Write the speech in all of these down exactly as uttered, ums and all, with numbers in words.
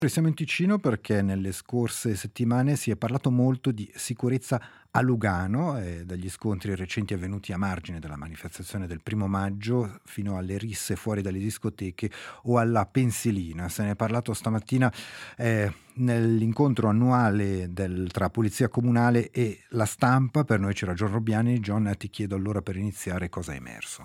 Siamo in Ticino perché nelle scorse settimane si è parlato molto di sicurezza a Lugano e dagli scontri recenti avvenuti a margine della manifestazione del primo maggio fino alle risse fuori dalle discoteche o alla pensilina. Se ne è parlato stamattina eh, nell'incontro annuale del, tra Polizia Comunale e la stampa. Per noi c'era John Robbiani. John, ti chiedo allora per iniziare cosa è emerso.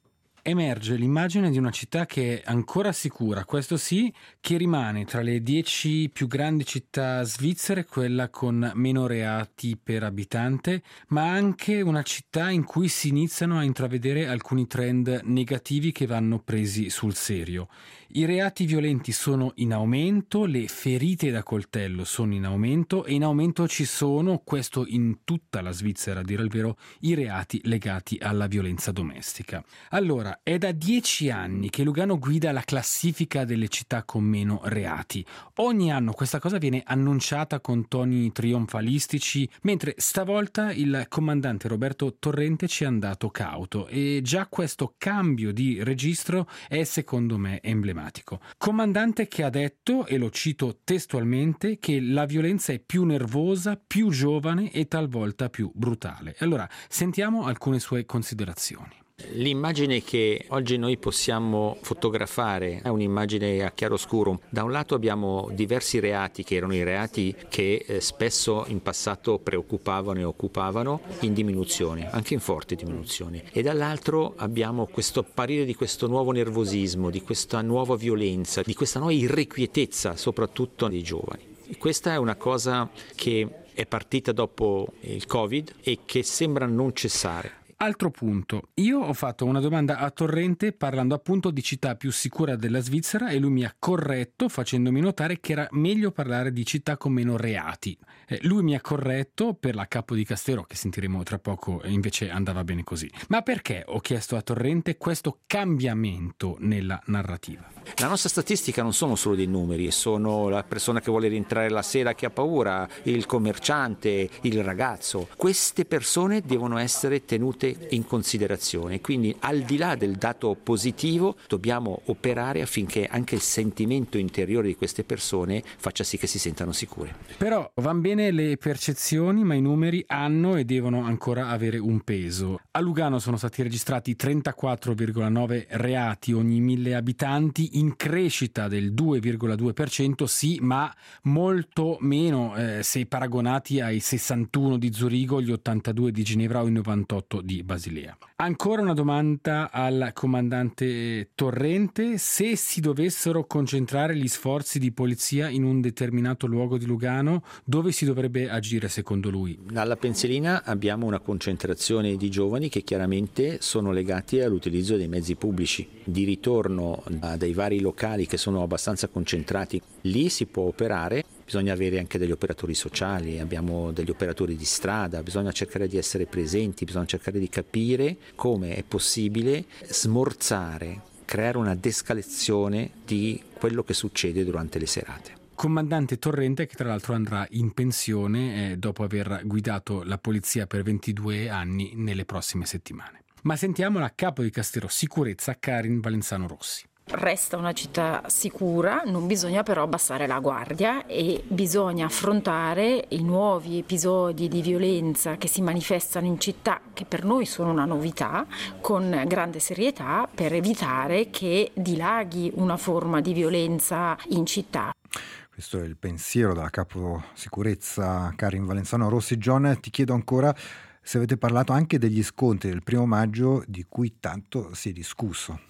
Emerge l'immagine di una città che è ancora sicura, questo sì, che rimane tra le dieci più grandi città svizzere quella con meno reati per abitante, ma anche una città in cui si iniziano a intravedere alcuni trend negativi che vanno presi sul serio. I reati violenti sono in aumento, le ferite da coltello sono in aumento e in aumento ci sono, questo in tutta la Svizzera a dire il vero, i reati legati alla violenza domestica. Allora, è da dieci anni che Lugano guida la classifica delle città con meno reati. Ogni anno questa cosa viene annunciata con toni trionfalistici, mentre stavolta il comandante Roberto Torrente ci è andato cauto e già questo cambio di registro è secondo me emblematico. Comandante che ha detto, e lo cito testualmente, che la violenza è più nervosa, più giovane e talvolta più brutale. Allora, sentiamo alcune sue considerazioni. L'immagine che oggi noi possiamo fotografare è un'immagine a chiaroscuro. Da un lato abbiamo diversi reati che erano i reati che eh, spesso in passato preoccupavano e occupavano, in diminuzione, anche in forte diminuzione, e dall'altro abbiamo questo apparire di questo nuovo nervosismo, di questa nuova violenza, di questa nuova irrequietezza soprattutto dei giovani. Questa è una cosa che è partita dopo il Covid e che sembra non cessare. Altro punto, io ho fatto una domanda a Torrente parlando appunto di città più sicura della Svizzera e lui mi ha corretto facendomi notare che era meglio parlare di città con meno reati. Eh, lui mi ha corretto per la Capo di Castello, che sentiremo tra poco, invece andava bene così. Ma perché, ho chiesto a Torrente, questo cambiamento nella narrativa? La nostra statistica non sono solo dei numeri, sono la persona che vuole rientrare la sera che ha paura, il commerciante, il ragazzo. Queste persone devono essere tenute in considerazione, quindi al di là del dato positivo dobbiamo operare affinché anche il sentimento interiore di queste persone faccia sì che si sentano sicure. Però van bene le percezioni, ma i numeri hanno e devono ancora avere un peso. A Lugano sono stati registrati trentaquattro virgola nove reati ogni mille abitanti, in crescita del due virgola due per cento, sì, ma molto meno eh, se paragonati ai sessantuno di Zurigo, gli ottantadue di Ginevra o i novantotto di Basilea. Ancora una domanda al comandante Torrente: se si dovessero concentrare gli sforzi di polizia in un determinato luogo di Lugano, dove si dovrebbe agire secondo lui? Alla pensilina abbiamo una concentrazione di giovani che chiaramente sono legati all'utilizzo dei mezzi pubblici. Di ritorno dai vari locali che sono abbastanza concentrati, lì si può operare. Bisogna avere anche degli operatori sociali, abbiamo degli operatori di strada, bisogna cercare di essere presenti, bisogna cercare di capire come è possibile smorzare, creare una descalazione di quello che succede durante le serate. Comandante Torrente, che tra l'altro andrà in pensione eh, dopo aver guidato la polizia per ventidue anni nelle prossime settimane. Ma sentiamo la Capo di Castello Sicurezza Karin Valenzano Rossi. Resta una città sicura, non bisogna però abbassare la guardia e bisogna affrontare i nuovi episodi di violenza che si manifestano in città, che per noi sono una novità, con grande serietà per evitare che dilaghi una forma di violenza in città. Questo è il pensiero della Capo Sicurezza Karin Valenzano Rossi. John, ti chiedo ancora se avete parlato anche degli scontri del primo maggio di cui tanto si è discusso.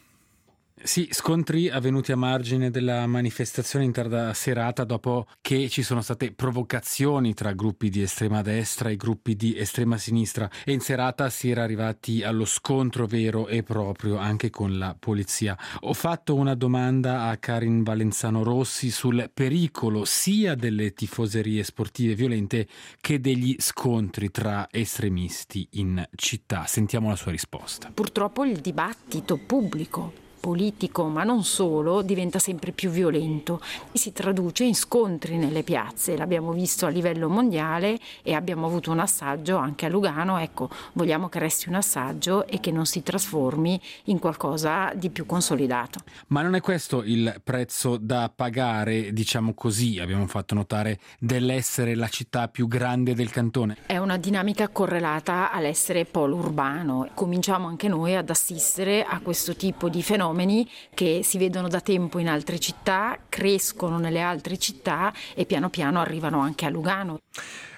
Sì, scontri avvenuti a margine della manifestazione in tarda serata dopo che ci sono state provocazioni tra gruppi di estrema destra e gruppi di estrema sinistra e in serata si era arrivati allo scontro vero e proprio anche con la polizia. Ho fatto una domanda a Karin Valenzano Rossi sul pericolo sia delle tifoserie sportive violente che degli scontri tra estremisti in città. Sentiamo la sua risposta. Purtroppo il dibattito pubblico politico, ma non solo, diventa sempre più violento e si traduce in scontri nelle piazze. L'abbiamo visto a livello mondiale e abbiamo avuto un assaggio anche a Lugano. Ecco, vogliamo che resti un assaggio e che non si trasformi in qualcosa di più consolidato. Ma non è questo il prezzo da pagare, diciamo così, abbiamo fatto notare, dell'essere la città più grande del cantone? È una dinamica correlata all'essere polo urbano. Cominciamo anche noi ad assistere a questo tipo di fenomeni che si vedono da tempo in altre città, crescono nelle altre città e piano piano arrivano anche a Lugano.